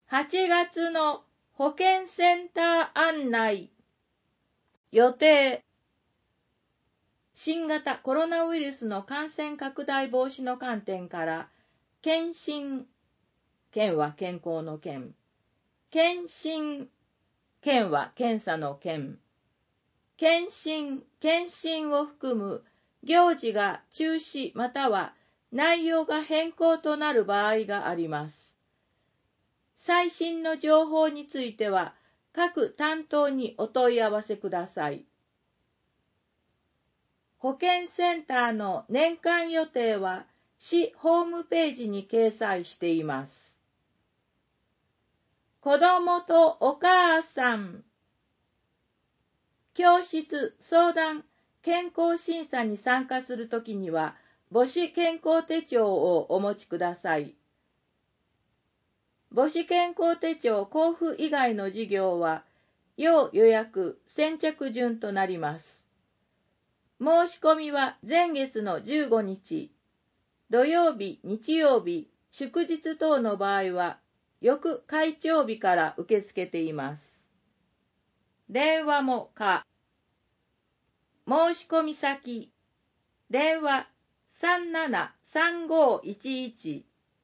8月の保健センター案内。予定。新型コロナウイルスの感染拡大防止の観点から、検診、検は健康の検、検診、検は検査の検、検診を含む行事が中止または内容が変更となる場合があります。最新の情報については、各担当にお問い合わせください。保健センターの年間予定は、市ホームページに掲載しています。子どもとお母さん。教室、相談、健康審査に参加するときには、母子健康手帳をお持ちください。母子健康手帳交付以外の事業は、要予約、先着順となります。申し込みは前月の15日、土曜日、日曜日、祝日等の場合は、翌開帳日から受け付けています。電話も可。申し込み先、電話373511。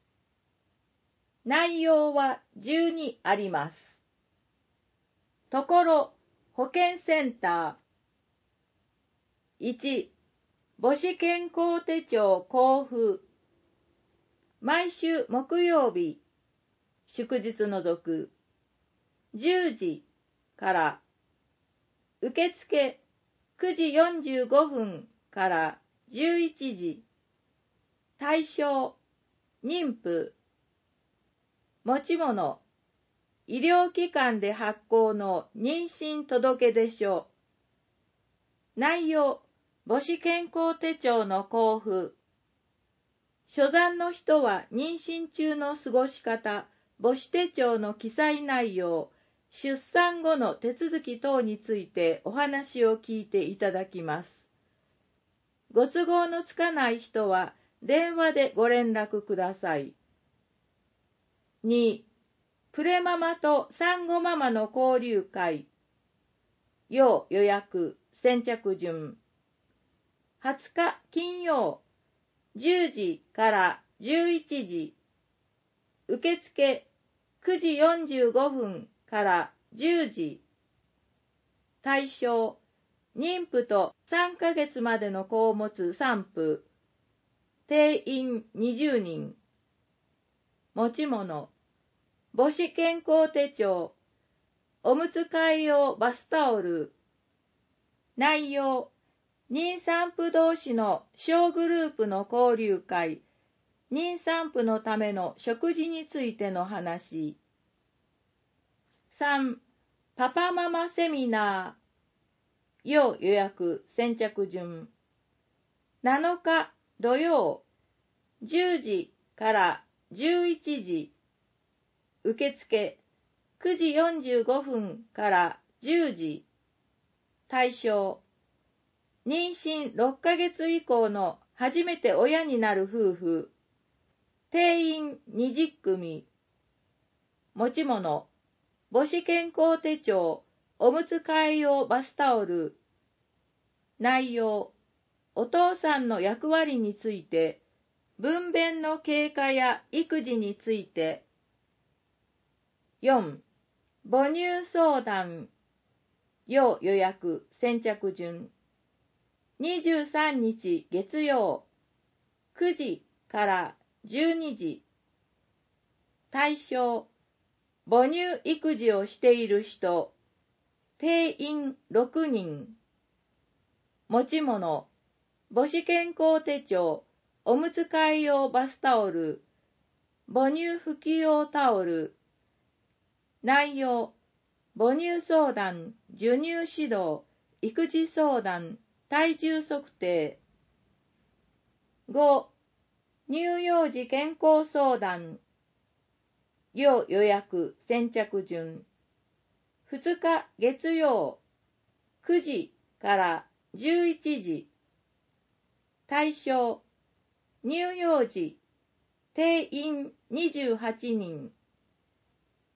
内容は12あります。ところ、保健センター。1、母子健康手帳交付。毎週木曜日、祝日除く、10時から受付9時45分から11時。対象、妊婦。持ち物、医療機関で発行の妊娠届出書。内容、母子健康手帳の交付。初産の人は妊娠中の過ごし方、母子手帳の記載内容、出産後の手続き等についてお話を聞いていただきます。ご都合のつかない人は電話でご連絡ください。2、プレママと産後ママの交流会。要予約、先着順。20日金曜、10時から11時。受付9時45分から10時。対象、妊婦と3ヶ月までの子を持つ産婦。定員20人。持ち物、母子健康手帳、おむつ替え用バスタオル。内容、妊産婦同士の小グループの交流会、妊産婦のための食事についての話。3、パパママセミナー。要予約、先着順。7日土曜、10時から11時。受付9時45分から10時。対象、妊娠6ヶ月以降の初めて親になる夫婦。定員20組。持ち物、母子健康手帳、おむつ替え用バスタオル。内容、お父さんの役割について、分娩の経過や育児について。4、母乳相談。要予約、先着順。23日月曜、9時から12時。対象、母乳育児をしている人。定員6人。持ち物、母子健康手帳、おむつ替え用バスタオル、母乳拭き用タオル。内容、母乳相談、授乳指導、育児相談、体重測定。5、乳幼児健康相談。要予約、先着順。2日月曜、9時から11時。対象、乳幼児、定員28人。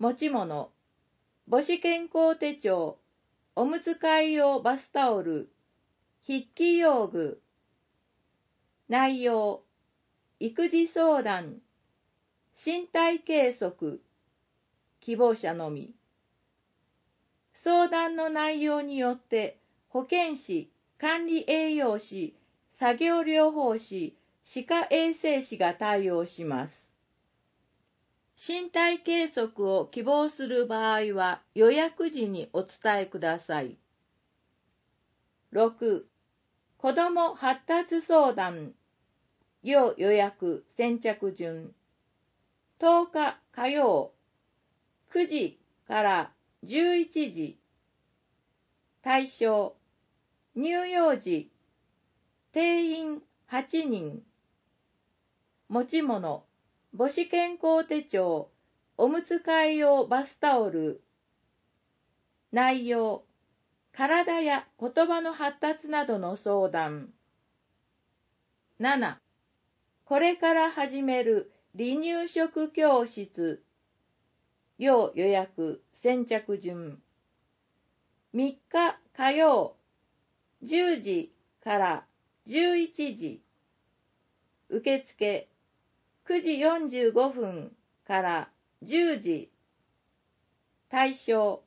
持ち物、母子健康手帳、おむつ替え用バスタオル、筆記用具。内容、育児相談、身体計測、希望者のみ。相談の内容によって保健師、管理栄養士、作業療法士、歯科衛生士が対応します。身体計測を希望する場合は予約時にお伝えください。6. 子ども発達相談、要予約先着順。10日火曜、9時から11時。対象、乳幼児、定員8人。持ち物、母子健康手帳、おむつ替え用バスタオル。内容、体や言葉の発達などの相談。7. これから始める離乳食教室。要予約先着順。3日火曜、10時から11時。受付9時45分から10時。対象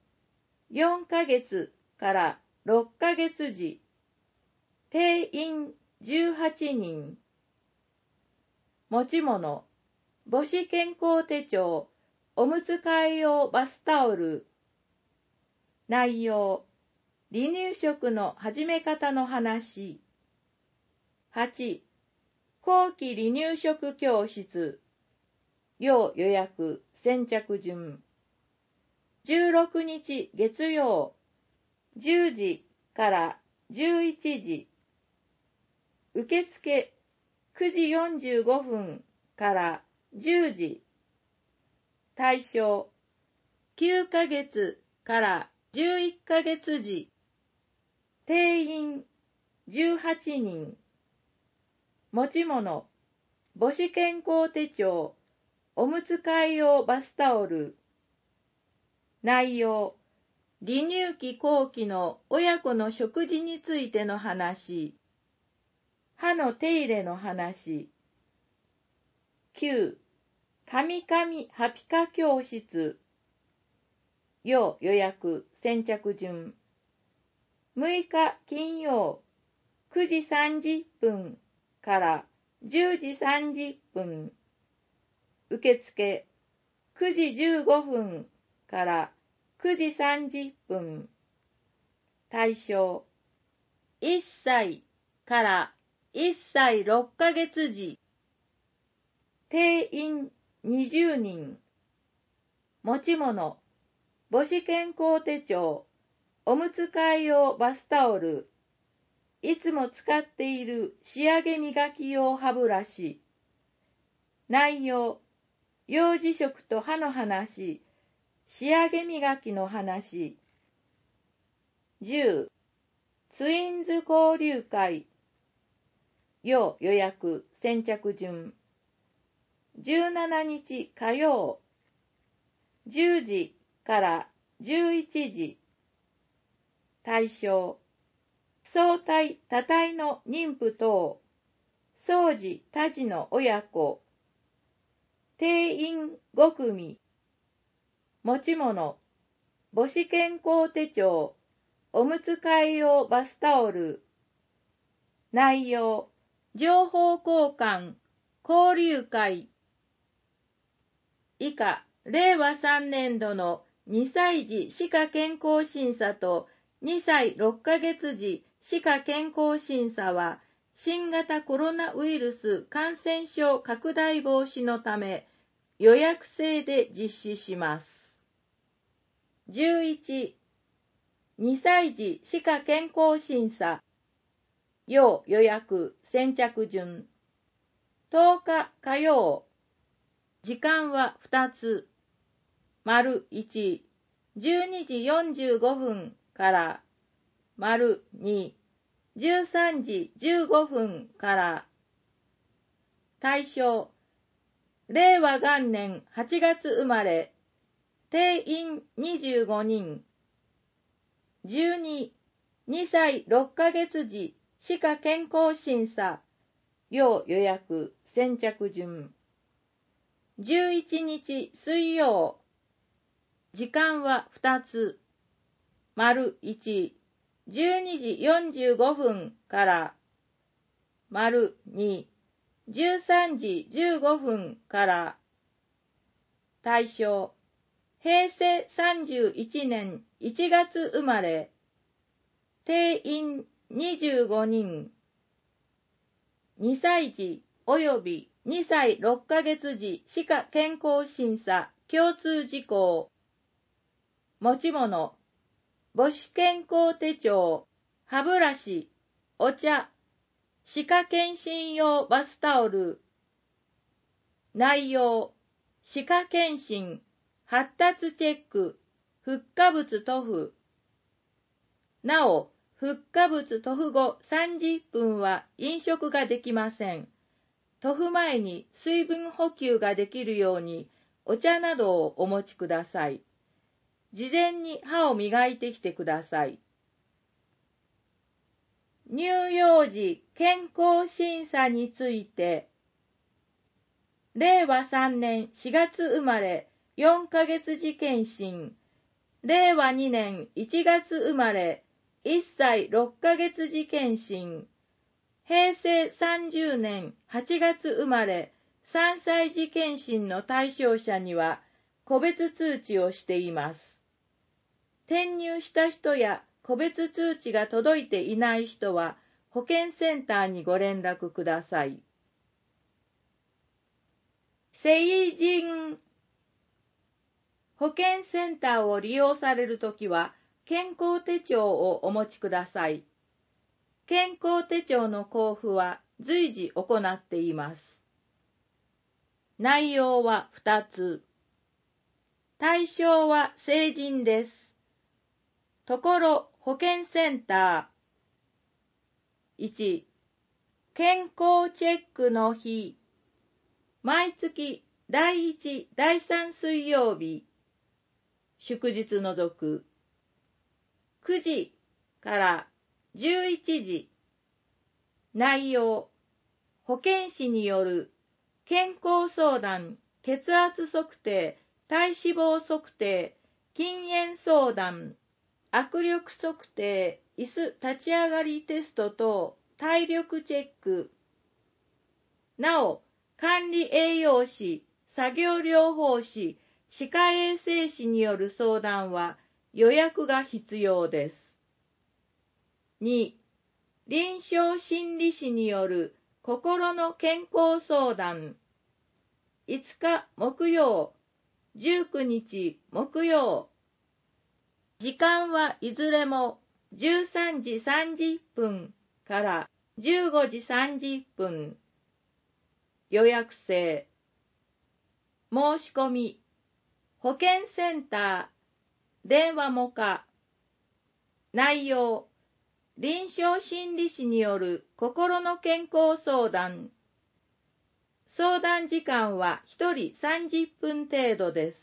4ヶ月から6ヶ月時。定員18人。持ち物、母子健康手帳、おむつ替え用バスタオル。内容、離乳食の始め方の話。8. 後期離乳食教室。要予約先着順。16日月曜、10時から11時。受付9時45分から10時。対象9ヶ月から11ヶ月時。定員18人。持ち物、母子健康手帳、おむつ替え用バスタオル。内容、離乳期後期の親子の食事についての話。歯の手入れの話。9. カミカミハピカ教室。要予約先着順。6日金曜、9時30分から10時30分。受付9時15分から9時30分。対象1歳から1歳6ヶ月時。定員20人。持ち物、母子健康手帳、おむつ替え用バスタオル。いつも使っている仕上げ磨き用歯ブラシ。内容、幼児食と歯の話、仕上げ磨きの話。10. ツインズ交流会。要予約先着順。17日火曜、10時から11時。対象相対多体の妊婦等、掃除多児の親子。定員5組。持ち物、母子健康手帳、おむつ替え用バスタオル。内容、情報交換、交流会。以下、令和3年度の2歳児歯科健康審査と2歳6ヶ月時歯科健康審査は、新型コロナウイルス感染症拡大防止のため、予約制で実施します。11. 2歳児歯科健康審査。要予約先着順。10日火曜。時間は2つ。丸1、12時45分から丸2、13時15分から。対象、令和元年8月生まれ。 定員25人。12、2歳6ヶ月時、歯科健康審査、要予約、先着順。11日水曜、時間は2つ。丸1、12時45分から丸2、13時15分から。対象、平成31年1月生まれ、定員25人。2歳児および2歳6ヶ月時歯科健康審査共通事項。持ち物、母子健康手帳、歯ブラシ、お茶、歯科検診用バスタオル。内容、歯科検診、発達チェック、フッ化物塗布。なお、フッ化物塗布後30分は飲食ができません。塗布前に水分補給ができるようにお茶などをお持ちください。事前に歯を磨いてきてください。乳幼児健康審査について、令和3年4月生まれ4ヶ月時検診、令和2年1月生まれ1歳6ヶ月時検診、平成30年8月生まれ3歳児検診の対象者には個別通知をしています。転入した人や個別通知が届いていない人は保健センターにご連絡ください。成人。保健センターを利用されるときは健康手帳をお持ちください。健康手帳の交付は随時行っています。内容は2つ。対象は成人です。ところ保健センター。1、健康チェックの日。毎月第1、第3水曜日。祝日除く。9時から11時。内容、保健師による健康相談、血圧測定、体脂肪測定、禁煙相談、握力測定、椅子立ち上がりテスト等、体力チェック。なお、管理栄養士、作業療法士、歯科衛生士による相談は予約が必要です。2、臨床心理士による心の健康相談。5日木曜、19日木曜。時間はいずれも13時30分から15時30分。予約制。申し込み。保健センター、電話もか。内容、臨床心理士による心の健康相談。相談時間は1人30分程度です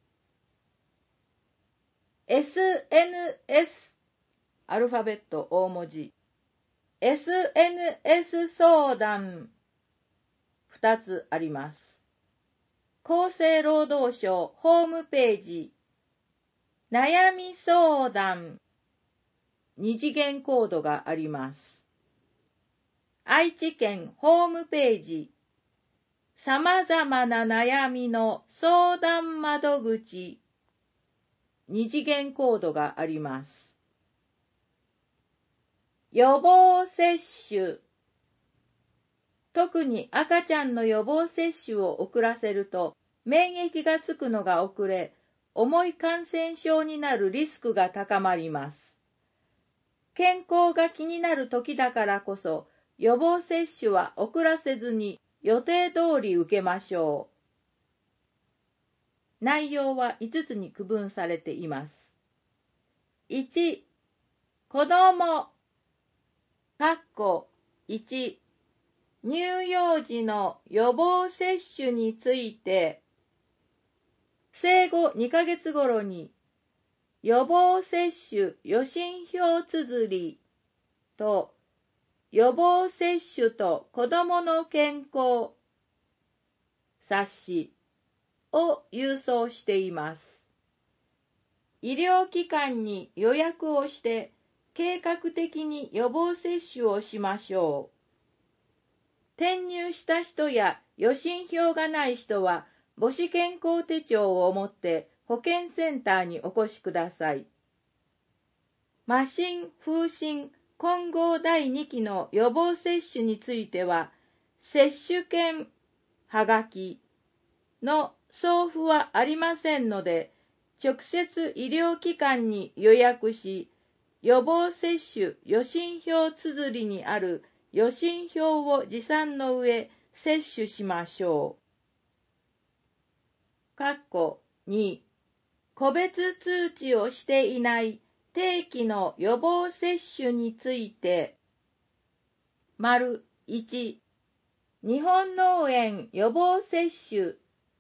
。SNS、アルファベット大文字。SNS 相談。2つあります。厚生労働省ホームページ。悩み相談。2次元コードがあります。愛知県ホームページ。さまざまな悩みの相談窓口。2次元コードがあります。予防接種。特に赤ちゃんの予防接種を遅らせると免疫がつくのが遅れ、重い感染症になるリスクが高まります。健康が気になる時だからこそ、予防接種は遅らせずに予定通り受けましょう。内容は5つに区分されています。1、子供1、乳幼児の予防接種について。 生後2ヶ月頃に予防接種予診票綴りと予防接種と子どもの健康冊子を郵送しています。医療機関に予約をして計画的に予防接種をしましょう。転入した人や予診票がない人は母子健康手帳を持って保健センターにお越しください。麻疹、風疹、混合第2期の予防接種については、接種券はがきの送付はありませんので、直接医療機関に予約し、予防接種予診票綴りにある予診票を持参の上、接種しましょう。2、個別通知をしていない定期の予防接種について、1、日本脳炎予防接種。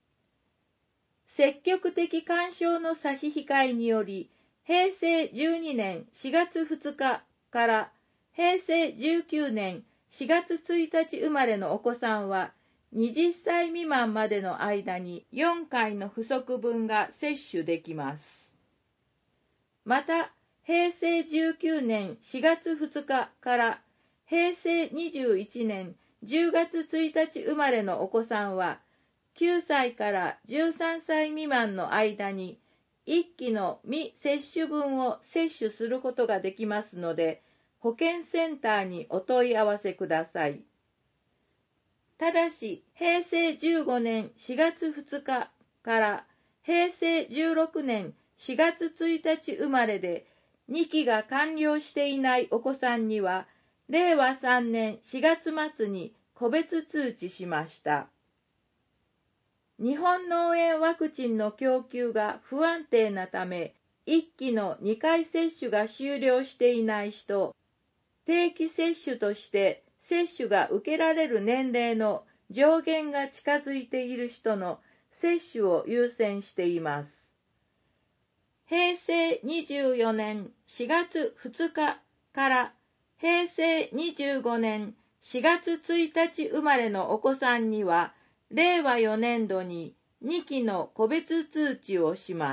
積極的勧奨の差し控えにより、平成12年4月2日から平成19年4月1日生まれのお子さんは、20歳未満までの間に4回の不足分が接種できます。また、平成19年4月2日から平成21年10月1日生まれのお子さんは、9歳から13歳未満の間に1期の未接種分を接種することができますので、保健センターにお問い合わせください。ただし、平成15年4月2日から平成16年4月1日生まれで2期が完了していないお子さんには、令和3年4月末に個別通知しました。日本脳炎ワクチンの供給が不安定なため、1期の2回接種が終了していない人、定期接種として接種が受けられる年齢の上限が近づいている人の接種を優先しています。平成24年4月2日から平成25年4月1日生まれのお子さんには、令和4年度に2期の個別通知をします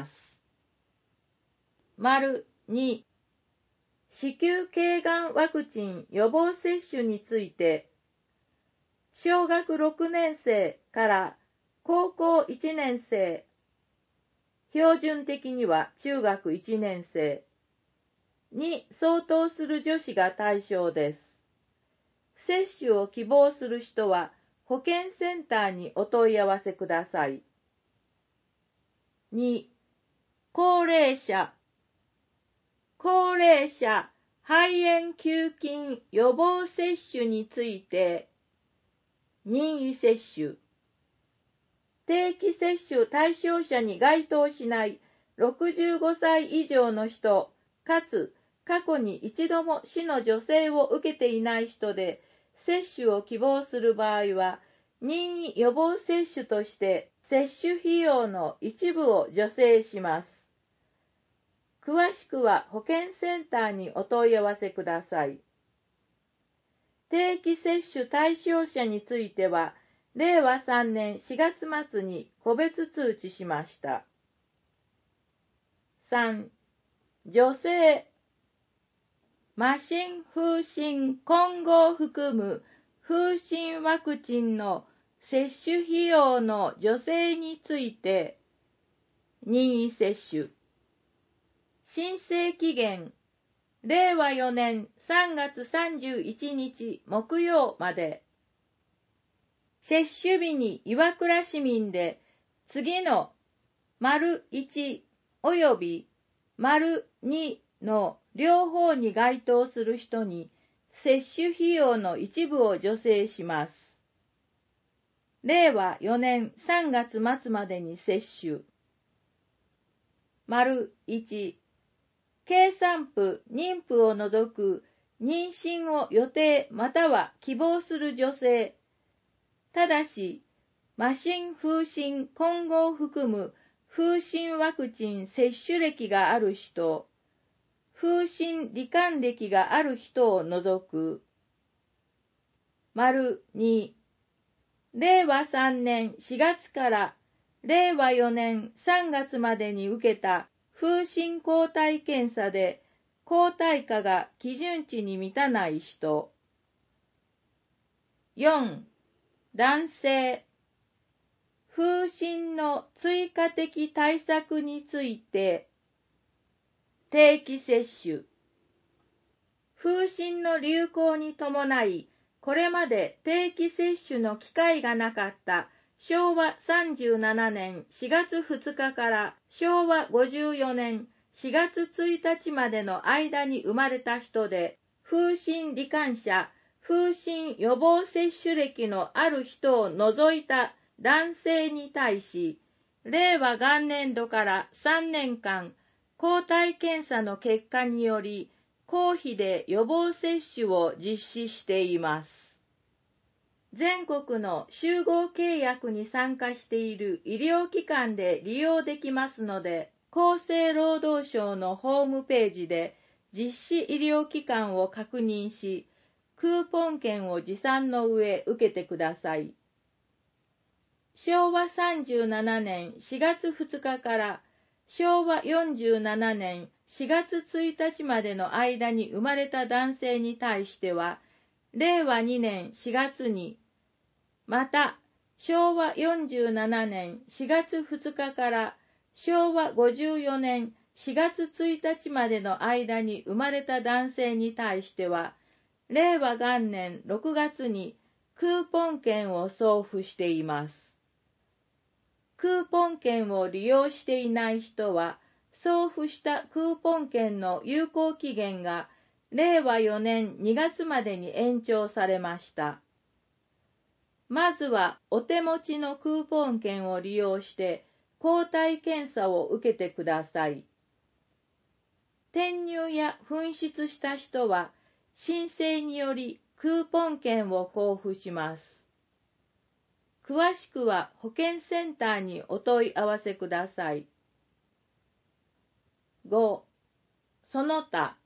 。2、子宮頸がんワクチン予防接種について、小学6年生から高校1年生、標準的には中学1年生に相当する女子が対象です。接種を希望する人は保健センターにお問い合わせください。2、高齢者肺炎球菌予防接種について、任意接種。定期接種対象者に該当しない65歳以上の人、かつ過去に一度も死の助成を受けていない人で、接種を希望する場合は、任意予防接種として接種費用の一部を助成します。詳しくは保健センターにお問い合わせください。定期接種対象者については、令和3年4月末に個別通知しました。3、女性麻疹、風疹、混合を含む風疹ワクチンの接種費用の助成について、任意接種。申請期限、令和4年3月31日木曜まで。接種日に岩倉市民で次の ① および ② の両方に該当する人に接種費用の一部を助成します。令和4年3月末までに接種。①経産婦、妊婦を除く妊娠を予定または希望する女性、ただし、麻疹、風疹、混合を含む風疹ワクチン接種歴がある人、風疹罹患歴がある人を除く。2、令和3年4月から令和4年3月までに受けた風疹抗体検査で抗体価が基準値に満たない人。4、男性。風疹の追加的対策について定期接種。風疹の流行に伴い、これまで定期接種の機会がなかった昭和37年4月2日から昭和54年4月1日までの間に生まれた人で、風疹罹患者、風疹予防接種歴のある人を除いた男性に対し、令和元年度から3年間、抗体検査の結果により、公費で予防接種を実施しています。全国の集合契約に参加している医療機関で利用できますので、厚生労働省のホームページで実施医療機関を確認し、クーポン券を持参の上受けてください。昭和37年4月2日から昭和47年4月1日までの間に生まれた男性に対しては、令和2年4月に、また昭和47年4月2日から昭和54年4月1日までの間に生まれた男性に対しては、令和元年6月にクーポン券を送付しています。クーポン券を利用していない人は、送付したクーポン券の有効期限が令和4年2月までに延長されました。まずはお手持ちのクーポン券を利用して抗体検査を受けてください。転入や紛失した人は申請によりクーポン券を交付します。詳しくは保健センターにお問い合わせください。5. その他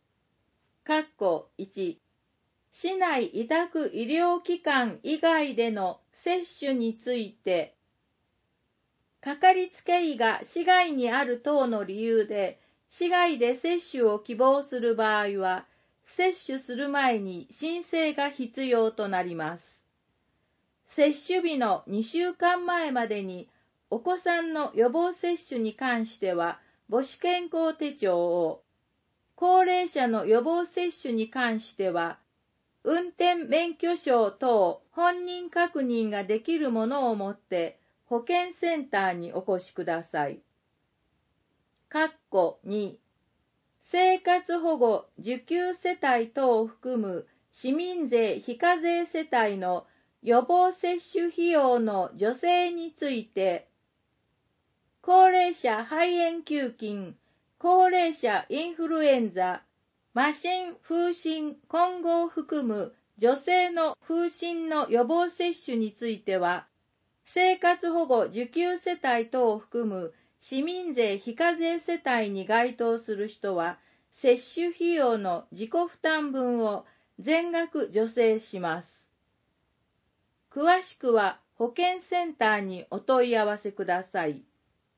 1、市内委託医療機関以外での接種について、かかりつけ医が市外にある等の理由で、市外で接種を希望する場合は、接種する前に申請が必要となります。接種日の2週間前までに、お子さんの予防接種に関しては、母子健康手帳を、高齢者の予防接種に関しては、運転免許証等本人確認ができるものを持って保健センターにお越しください。2、生活保護受給世帯等を含む市民税非課税世帯の予防接種費用の助成について、高齢者肺炎給金、高齢者インフルエンザ、麻疹、風疹、混合を含む女性の風疹の予防接種については、生活保護受給世帯等を含む市民税非課税世帯に該当する人は、接種費用の自己負担分を全額助成します。詳しくは保健センターにお問い合わせください。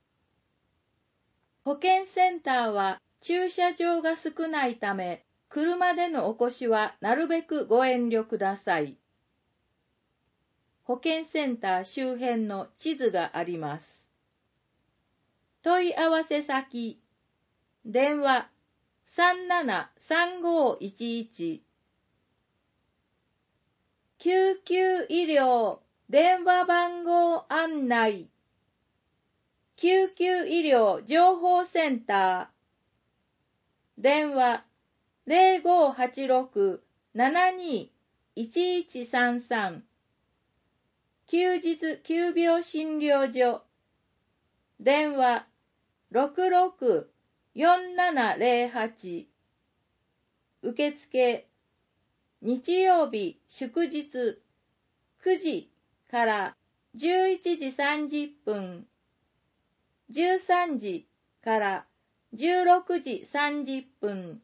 保健センターは駐車場が少ないため、車でのお越しはなるべくご遠慮ください。保健センター周辺の地図があります。問い合わせ先、電話373511、救急医療電話番号案内、救急医療情報センター、電話0586-72-1133、休日急病診療所、電話66-4708、受付、日曜日祝日9時から11時30分、 13時から16時30分。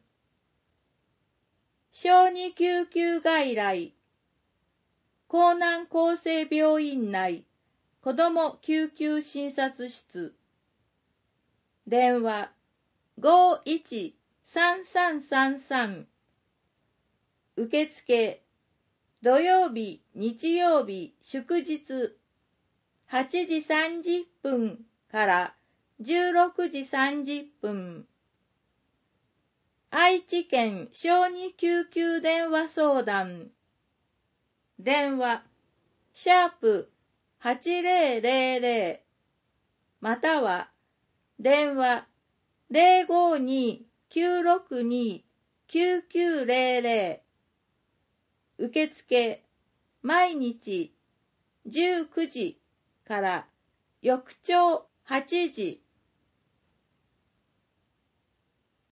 小児救急外来、江南厚生病院内子ども救急診察室。電話51-3333。受付土曜日、日曜日、祝日8時30分から16時30分。愛知県小児救急電話相談。電話#8000または電話052-962-9900。受付毎日19時から翌朝8時。